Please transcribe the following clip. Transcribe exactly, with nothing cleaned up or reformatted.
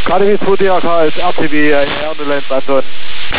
K D W zwei D R K ist R T W in Erdeland, Anton.